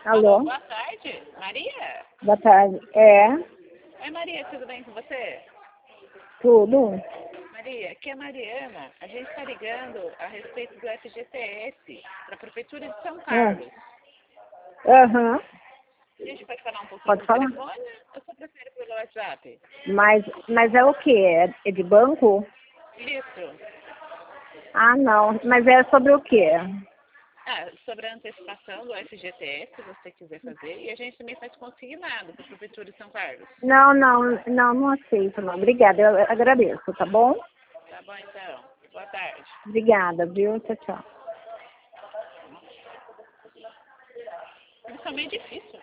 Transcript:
Alô, Boa tarde, Maria. boa tarde. É, Oi, Maria, tudo bem com você? tudo? Maria, aqui é a Mariana. A gente está ligando a respeito do FGTS para a Prefeitura de São Ah, Carlos. Aham, A gente pode falar um pouquinho pode por falar. telefone ou só prefere pelo WhatsApp? Mas é o quê? É de banco? Isso. Ah, não. Mas é sobre o quê? Sobre a antecipação do FGTS, se você quiser fazer, e a gente também faz consignado para a Prefeitura de São Carlos. Não aceito, não. Obrigada, eu agradeço, tá bom? Tá bom, então. Boa tarde. Obrigada, viu? Tchau, tchau. Isso é meio difícil.